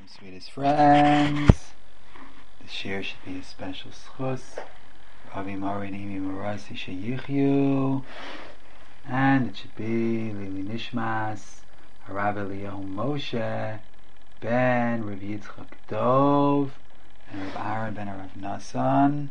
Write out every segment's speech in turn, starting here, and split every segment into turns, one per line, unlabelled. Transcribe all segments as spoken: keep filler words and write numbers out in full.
Welcome, sweetest friends. This share should be a special schus. Ravi Mari Nimi Marasi Sheyichyu. And it should be Lili Nishmas Harav Eliyahu Moshe Ben Rav Yitzchak Dov and Rav Aaron Ben Rav Nasan.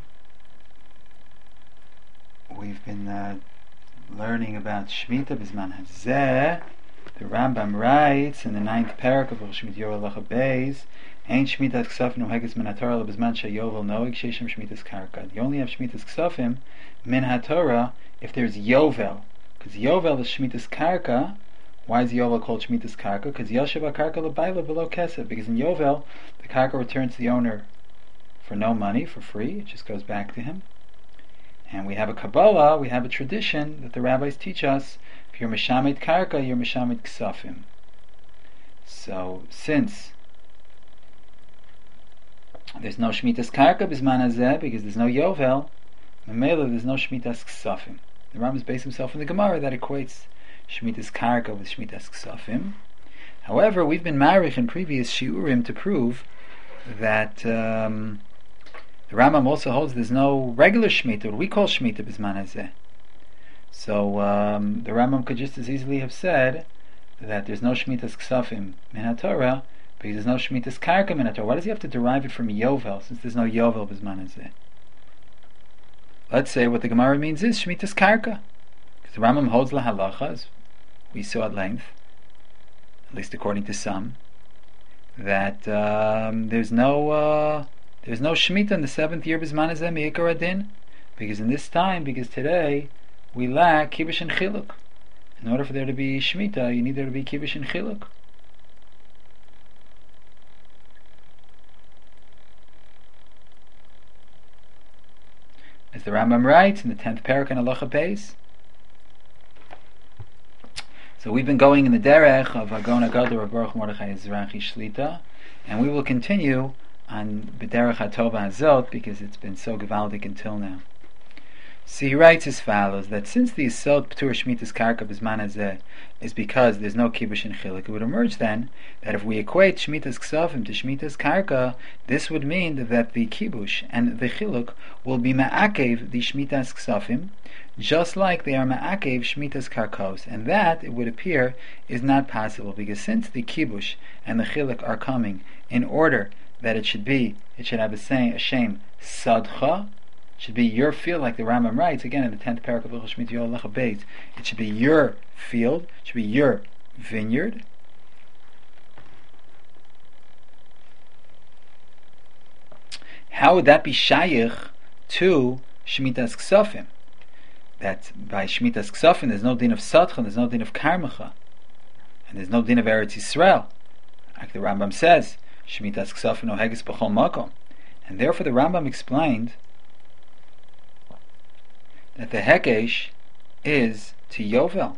We've been uh, learning about Shemitah Bizman Hazeh. The Rambam writes in the ninth parak of Shmit Yorah Lacha Beis, Ein Shmitas Ksafim Noheges Min HaTorah Lebizman Sheyovel Noeg Sheishem Shmitas Karka. You only have Shmitas Ksafim Min HaTorah if there's Yovel. Because Yovel is Shmitas Karka. Why is Yovel called Shmitas Karka? Because Yoshev HaKarka L'Bayla V'lo Kesef. Because in Yovel, the Karka returns to the owner for no money, for free. It just goes back to him. And we have a Kabbalah, we have a tradition that the rabbis teach us, if you're Meshamet Karka, you're Meshamet Ksafim. So, since there's no Shmitas Karka Bizman Hazeh, because there's no Yovel, Memela, there's no Shmitas Ksafim. The Rambam based himself in the Gemara that equates Shmitas Karka with Shmitas Ksafim. However, we've been married in previous Shiurim to prove that um, the Rambam also holds there's no regular Shemitah, what we call Shemitah Bizman Hazeh. So um, the Rambam could just as easily have said that there's no Shmitas Ksafim Min HaTorah because there's no Shmitas Karka Min HaTorah. Why does he have to derive it from Yovel since there's no Yovel Bizman Hazeh? Let's say what the Gemara means is Shmitas Karka, because the Rambam holds La Halacha, as we saw at length, at least according to some, that um, there's no uh, there's no Shemitah in the seventh year Bizman Hazeh Me'ikar Adin, because in this time, because today we lack Kibush and Chiluk. In order for there to be Shemitah, you need there to be Kibush and Chiluk. As the Rambam writes in the tenth parak in Halacha Beis. So we've been going in the derech of Agon Agadol Rav Baruch Mordechai Ezrachi Shlita, and we will continue on B'derech HaTova Hazot because it's been so gewaldig until now. So he writes as follows, that since the Yisod P'tur Shmitas Karka Bizman Hazeh is because there's no Kibush and Chiluk, it would emerge then that if we equate Shmitas Ksafim to Shmitas Karka, this would mean that the Kibush and the Chiluk will be Ma'akev the Shmitas Ksafim, just like they are Ma'akev Shmitas Karkos, and that, it would appear, is not possible, because since the Kibush and the Chiluk are coming in order that it should be, it should have a, say, a shame, Sadcha, should be your field, like the Rambam writes again in the tenth parak of Shmit Yorah Lacha Beis. It should be your field, it should be your vineyard. How would that be shaykh to Shmitas Ksafim? That by Shmitas Ksafim there's no din of Sadcha, there's no din of Karmecha, and there's no din of Eretz Yisrael. Like the Rambam says, Shmitas Ksafim noheges b'chol makom. And therefore the Rambam explained that the Hekesh is to Yovel.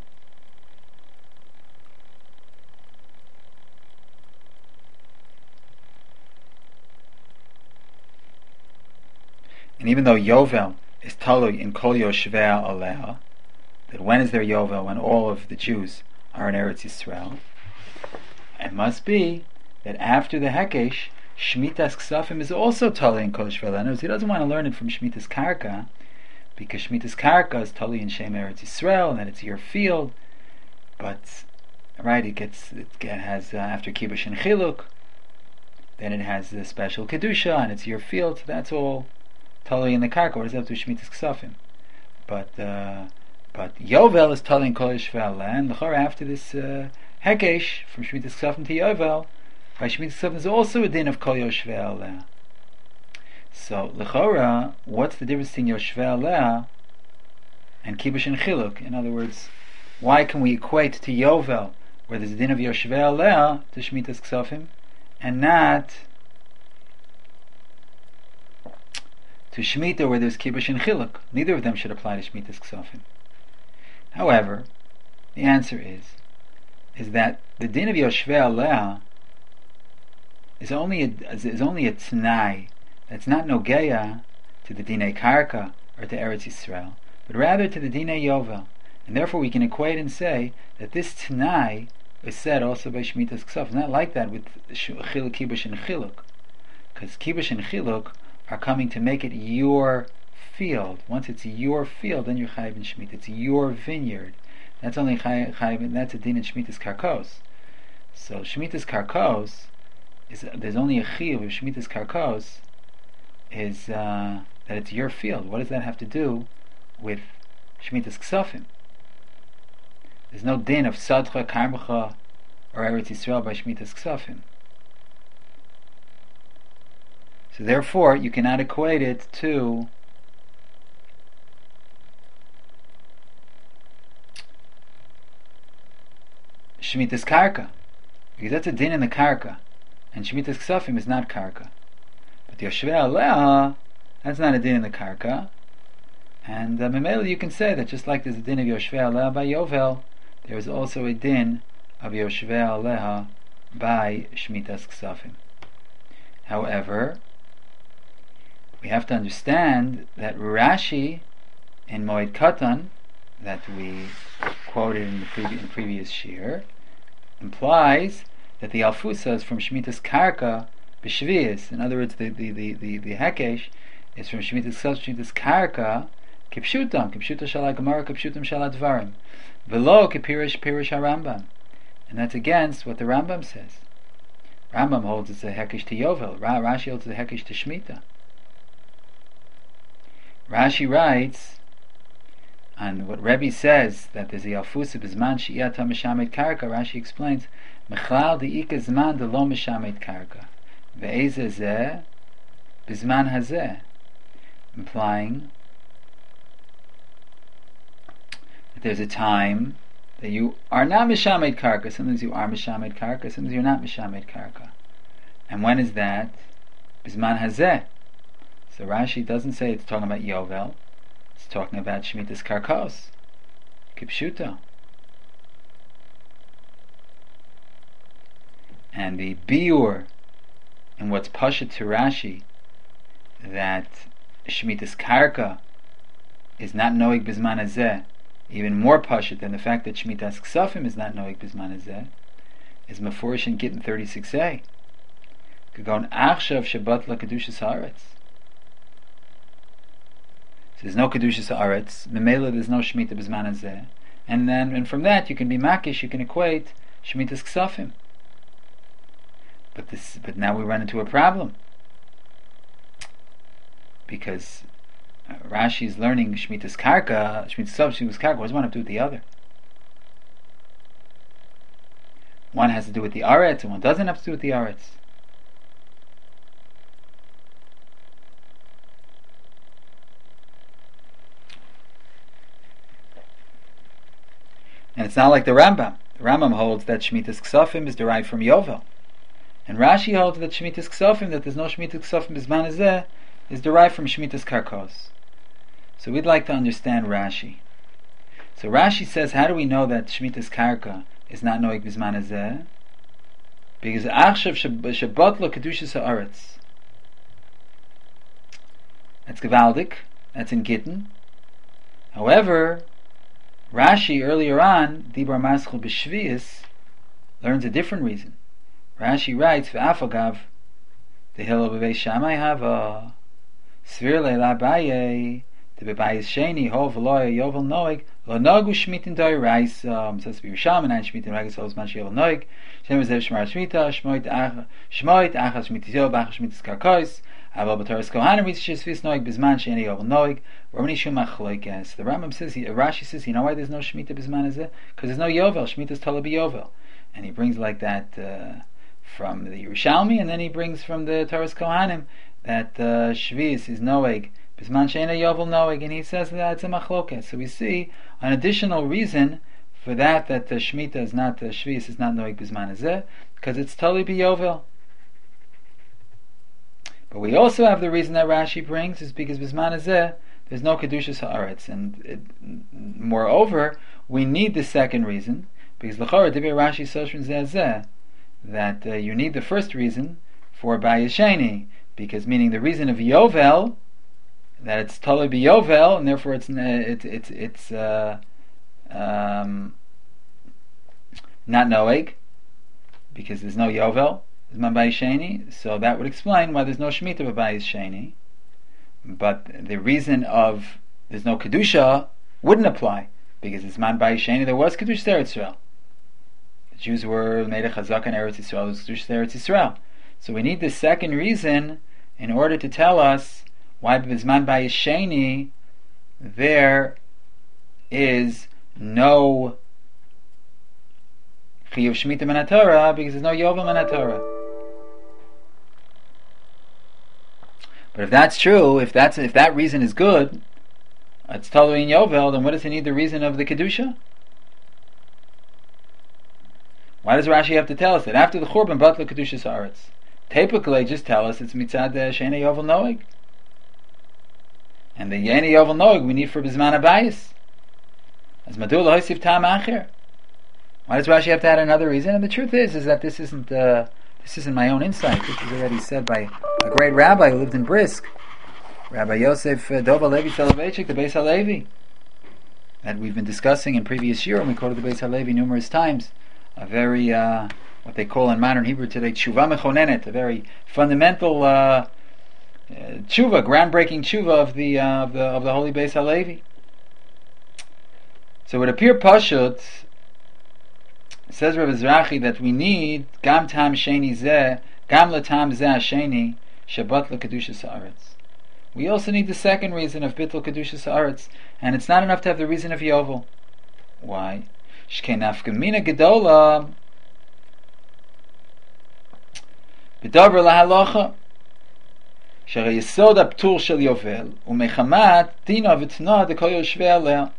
And even though Yovel is Talui in Kol Yoshvei Aleha, that when is there Yovel? When all of the Jews are in Eretz Yisrael. It must be that after the Hekesh, Shmitas Ksafim is also Talui in Kol Yoshvei Aleha. He doesn't want to learn it from Shmitas Karka, because Shmitas Karka is Tali in Shem Eretz Yisrael, and then it's your field. But right, it gets it has uh, after Kibush and Chiluk, then it has the special kedusha, and it's your field. So that's all Tali in the Karka. What does that have to do with Shmitas Ksafim? But uh, but Yovel is Tali in Kol Yishvel, and l'chora after this uh, Hekesh from Shmitas Ksafim to Yovel, by Shmitas Ksafim is also a din of Kol Yoshvel. So, l'chora, what's the difference between Yoshvei Aleha and Kibush and Chiluk? In other words, why can we equate to Yovel, where there's a din of Yoshvei Aleha, to Shmitas Ksafim, and not to Shemitah, where there's Kibush and Chiluk? Neither of them should apply to Shmitas Ksafim. However, the answer is, is that the din of Yoshvei Aleha is only a, is only a t'nai. It's not nogeya to the Dinei Karka or to Eretz Yisrael, but rather to the Dinei Yovel. And therefore we can equate and say that this Tanai is said also by Shemitah's Ksaf. It's not like that with Chiluk, Kibush, and Chiluk. Because Kibush and Chiluk are coming to make it your field. Once it's your field, then you're Chayiv in Shemitah. It's your vineyard. That's only Chayiv, that's a din in Shemitah's Karkos. So Shemitah's Karkos, is there's only a Chiyuv of Shemitah's Karkos, is uh, that it's your field. What does that have to do with Shemitah's Ksafim? There's no din of Sadcha, Karmecha, or Eretz Yisrael by Shemitah's Ksafim. So therefore, you cannot equate it to Shemitah's Karka, because that's a din in the Karka, and Shemitah's Ksafim is not Karka. But Yoshvei Aleh, that's not a din in the Karka, and uh, Memele, you can say that just like there's a din of Yoshvei Aleh by Yovel, there is also a din of Yoshvei Aleh by Shemitah's Ksafim. However, we have to understand that Rashi in Moed Katan, that we quoted in the previ- in previous shir, implies that the Alfusa is from Shemitah's Karka b'Shvius. In other words, the the the the, the Hekesh is from Shemitah's Shemitah's Karka kipshutam kipshuta shala Gemara kipshutam shala Dvarim velo kipirish pirish HaRambam, and that's against what the Rambam says. Rambam holds it's a Hekesh to Yovel. Ra- Rashi holds it's a Hekesh to Shemitah. Rashi writes on what Rebbe says, that there's a Alfusa b'zman she'iyata mishamet karka. Rashi explains mechlal de'ika zman de lo mishamet karka ve'eze zeh b'zman hazeh, implying that there's a time that you are not mishamet karka. Sometimes you are mishamet karka, sometimes you're not mishamet karka. And when is that? B'zman hazeh. So Rashi doesn't say it's talking about Yovel, it's talking about Shemitah's Karkos, Kipshuta. And the biur in what's Pashat to Rashi, that Shemitah's Karka is not Noig Bizman Hazeh, even more Pashat than the fact that Shemitah's Ksafim is not Noig Bizman Hazeh, is Mefurish in Gittin thirty-six a. Kagon Achshav Shabbat La Kedushas Haaretz. So there's no Kedushas Haaretz, Memela there's no Shemitah B'zman Hazeh, and then and from that you can be Makish, you can equate Shemitah's Ksafim. But this, but now we run into a problem, because uh, Rashi is learning Shemitah's Karka, Shemitah's Ksafim, Shemitah's Karka. What does one have to do with the other? One has to do with the Aretz, and one doesn't have to do with the Aretz. And it's not like the Rambam. The Rambam holds that Shemitah's Ksafim is derived from Yovel. And Rashi holds that Shemitah's Ksafim, that there's no Shemitah's Ksafim B'zman Hazeh, is derived from Shemitah's Karkos. So we'd like to understand Rashi. So Rashi says, how do we know that Shemitah's Karka is not Noig B'zman Hazeh? Because Achshav Shabbat Lo Kedushas Haaretz. That's Gevaldik. That's in Gittin. However, Rashi earlier on, Dibar Maschel B'Shvius, learns a different reason. Rashi writes, V'afagav, the hill of B'vei Shammai Hava, Svir Leila Baye, the B'bayis Sheni, Ho V'loya Yovel Noig, Lo Nagu Shmitin Doi Reis, um, says to be Risham, and Shmitin Reis, Hoz Man Yovel Noig, Shem Zev Shmar Shmita, Shmoit Achas Shmitis Yovel, Bachas Shmitis Karkois, Aval B'Toras Kohanim, Ritzis Shvis Noig, B'zman Sheni Yovel Noig, Romani Shumach Chloikas. The Rambam says, he, Rashi says, you know why there's no Shemitah B'zman Hazeh? Because there's no Yovel, Shemitah's Tola B'Yovel. And he brings like that uh, from the Yerushalmi, and then he brings from the Toras Kohanim that uh, Shvis is Noeg, B'zman Sheni Yovel Noeg, and he says that it's a Machlokas. So we see an additional reason for that, that the Shemitah is not, the Shvis is not Noeg B'zman Hazeh, because it's Tola B'Yovel. But we also have the reason that Rashi brings is because B'zman Hazeh there's no Kedushas Haaretz, and it, moreover, we need the second reason, because L'chora Dibir Rashi Soshrin Zeh that uh, you need the first reason for Bayis Sheni, because meaning the reason of Yovel, that it's Tolei B'Yovel, and therefore it's it's it's it's uh, um, not Noeg, because there's no Yovel, there's Man Bayis Sheni, so that would explain why there's no Shemitah of Bayis Sheni. But the reason of there's no Kedusha wouldn't apply, because it's Man Bayis Sheni, there was Kedusha Eretz Yisrael. The Jews were made a Chazak in Eretz Yisrael, there was Kedusha Eretz Yisrael. So we need the second reason in order to tell us why Bizman Bayis Sheni there is no Chiyuv Shemitah min HaTorah, because there's no Yovel min HaTorah. But if that's true, if that's if that reason is good, it's totally in Yovel, then what does he need the reason of the Kedusha? Why does Rashi have to tell us that after the Churban Batla Kedusha Sa'aretz? Typically, just tell us it's Mitzad She'ena Yovel Noeg. And the Ye'ena Yovel Noeg we need for Bizman HaBayis. As Madul Hoisiv Tam Acher. Why does Rashi have to add another reason? And the truth is, is that this isn't uh, this isn't my own insight. This is already said by a great rabbi who lived in Brisk, Rabbi Yosef uh, Dova Levi Soloveitchik, the Beis HaLevi, that we've been discussing in previous year, and we quoted the Beis HaLevi numerous times. A very, uh, what they call in modern Hebrew today, tshuva mechonenet, a very fundamental uh, uh, tshuva, groundbreaking tshuva of the uh, of the of the Holy Beis HaLevi. So it would appear pashut. Says Rabbi Zrachi that we need gam tam sheni zeh, gam latam zeh sheni shabat lekedusha sa'aretz. We also need the second reason of bittul kedusha sa'aretz, and it's not enough to have the reason of Yovel. Why? Shkei nafkamina gedola b'davar lahalacha shere yesod haptur shel Yovel umechamat dina v'tna dekol yoshvei aleh.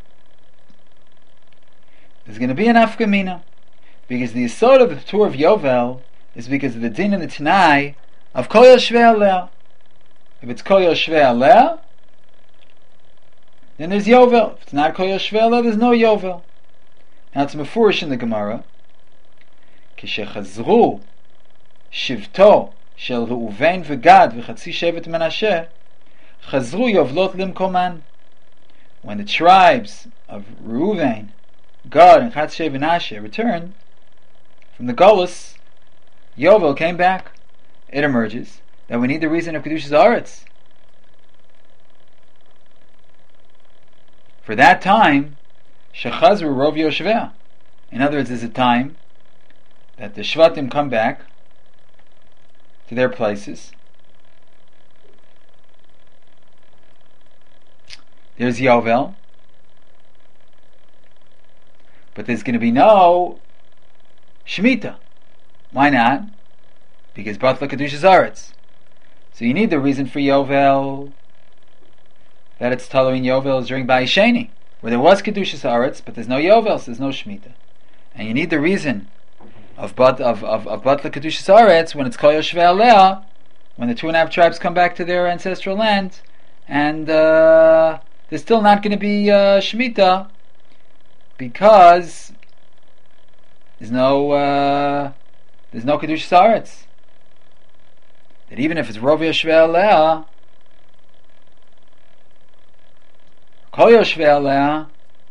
There's going to be an afkamina, because the yesod of the tour of Yovel is because of the din and the tanai of kol yoshvei aleh. If it's kol yoshvei aleh, then there's Yovel. If it's not kol yoshvei aleh, there's no Yovel. Now it's mefurish in the Gemara. Kishechazru shivto shel Reuven v'Gad v'chatzi shevet Menashe chazru Yovlot limkoman. When the tribes of Reuven, God, and Chatzi shevet Menashe returned from the Golus, Yovel came back. It emerges that we need the reason of Kedusha's Aretz. For that time, Shechazru Rov Yoshveh. In other words, there's a time that the Shvatim come back to their places. There's Yovel. But there's going to be no Shemitah. Why not? Because Batla Kedusha's Aretz. So you need the reason for Yovel, that it's Talo in Yovel is during Bayis Sheni, where there was Kedusha's Aretz, but there's no Yovel, so there's no Shemitah. And you need the reason of Bat of of, of Batla Kedusha's Aretz when it's Kol Yoshvei Aleh, when the two and a half tribes come back to their ancestral land, and uh, there's still not going to be uh, Shemitah, because there's no uh, there's no Kedusha's Aretz. That even if it's Rov Yoshvei Aleh, Kol Yoshvei Aleh,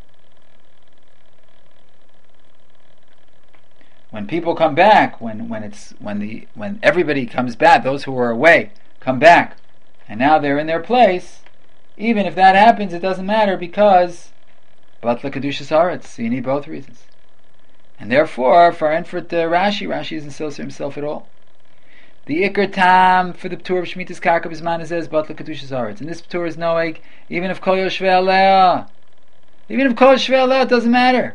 when people come back, when when it's when the when everybody comes back, those who were away come back, and now they're in their place. Even if that happens, it doesn't matter, because Batla Kedusha's Aretz. So you need both reasons, and therefore, for Enfert uh, Rashi, Rashi isn't associating himself at all. The Iker Tam for the P'tur of Shemitah's Karka B'zman is Batla Kedusha's Aretz. And this P'tur is Noeg, even if Kol Yoshvei Aleh. Even if Kol Yoshvei Aleh, it doesn't matter.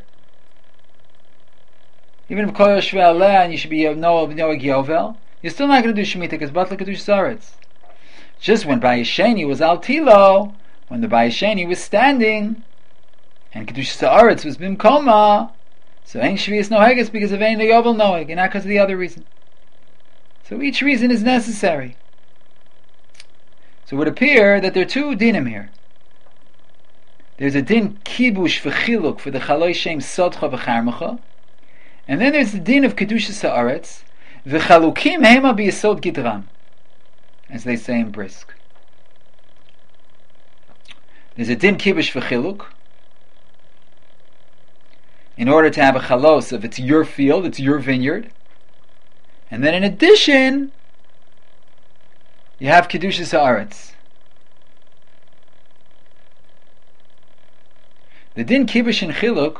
Even if Kol Yoshvei Aleh and you should be Noeg Yovel, you're still not going to do Shemitah because Batla Kedusha's Aretz. Just when Bayis Sheni was Al Tilo, when the Bayis Sheni was standing, and Kedusha's Aretz was Bimkoma, so Ein Shvius Noegas because of Ein Yovel Noeg, and not because of the other reason. So each reason is necessary. So it would appear that there are two dinim here. There's a din kibush v'chiluk for the chaloi shem sodcha v'charmacha, and then there's the din of kedushas haaretz v'chalukim hema b'yesod gidram, as they say in Brisk. There's a din kibush v'chiluk, in order to have a chalos of it's your field, it's your vineyard. And then in addition, you have Kedushas Haaretz. The din kibush and chiluk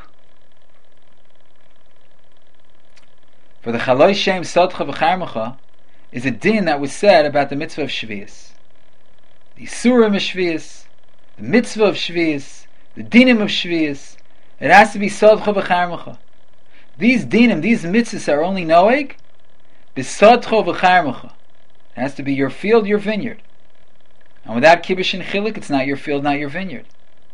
for the Chalosh Shem Sodcha V'Charmecha is a din that was said about the mitzvah of Shvius. The Isurim of Shvius, the mitzvah of Shvius, the dinim of Shvius. It has to be Sodcha V'Charmecha. These dinim, these mitzvahs are only noeg b'Sodcha V'Charmecha. It has to be your field, your vineyard. And without kibush and chiluk, it's not your field, not your vineyard.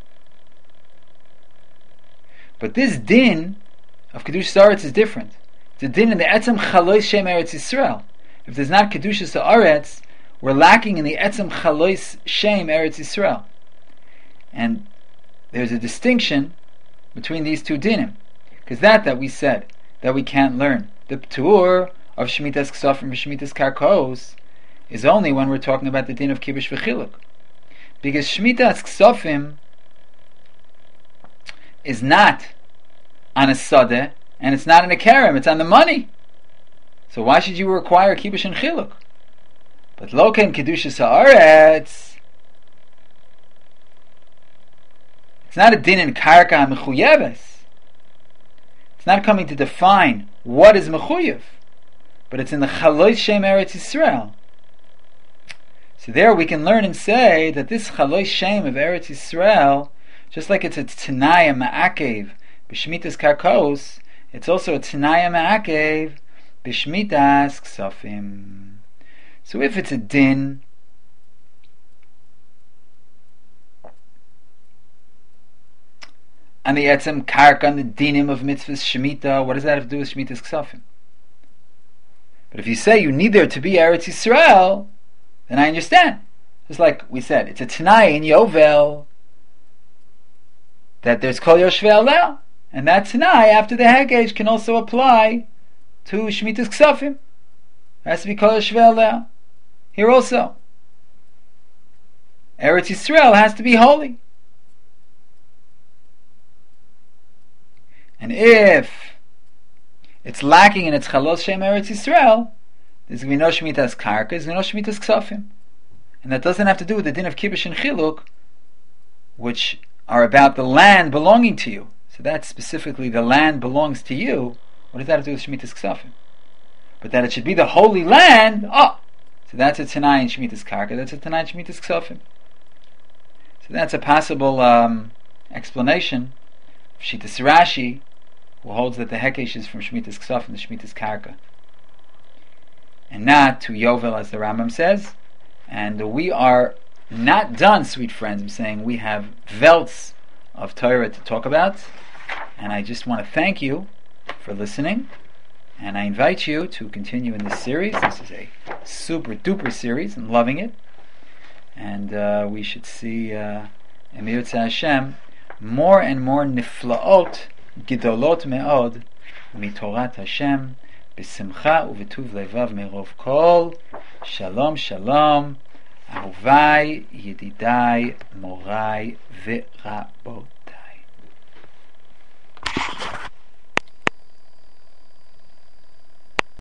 But this din of Kedushas Haaretz is different. It's a din in the Etzem Chalois Shem Eretz Yisrael. If there's not Kedushas Haaretz, we're lacking in the Etzem Chalois Shem Eretz Yisrael. And there's a distinction between these two dinim. Because that that we said, that we can't learn. The P'tur of Shemitas Ksofim and Shemitas Karkos is only when we're talking about the din of Kibush V'Chiluk. Because Shemitas Ksofim is not on a sadeh, and it's not in a kerem, it's on the money. So why should you require kibush and chiluk? But loken kedushas haaretz, it's not a din in karka mechuyeves. It's not coming to define what is mechuyev, but it's in the chalosh shem Eretz Yisrael. So there we can learn and say that this chalosh shem of Eretz Yisrael, just like it's a Tanaya Ma'akev b'Shmitas Karkos, it's also a Tanaya Ma'akev b'Shmitas Ksofim. So if it's a din and the Etzem Karka and the dinim of mitzvahs Shemitah, what does that have to do with Shmitas Ksofim? But if you say you need there to be Eretz Yisrael, then I understand. Just like we said, it's a Tanaya in Yovel that there's Kol Yoshvei Aleh, and that Tanai after the Hagage can also apply to Shmitas Ksofim. It has to be Kol Yoshvei Aleh. Here also, Eretz Yisrael has to be holy. And if it's lacking in its Chalos Shem Eretz Yisrael, there's going to be no Shmitas Karka, there's going to be no Shmitas Ksofim. And that doesn't have to do with the din of Kibush and Chiluk, which are about the land belonging to you. So that specifically, the land belongs to you. What does that have to do with Shmitas Ksofim? But that it should be the holy land, oh! So that's a Tanai in Shmitas Karka, that's a Tanai in Shmitas Ksofim. So that's a possible um, explanation of Shitas Rashi, who holds that the Hekesh is from Shmitas Ksofim to Shmitas Karka, and not to Yovel, as the Rambam says. And we are not done, sweet friends. I'm saying we have velts of Torah to talk about, and I just want to thank you for listening, and I invite you to continue in this series. This is a super duper series. I'm loving it, and uh, we should see uh, Emir Tzah Hashem more and more niflaot gidolot me'od mitorat Hashem b'simcha u'v'tuv levav merov kol. Shalom shalom, אהוביי, ידידיי, מוריי ורבות.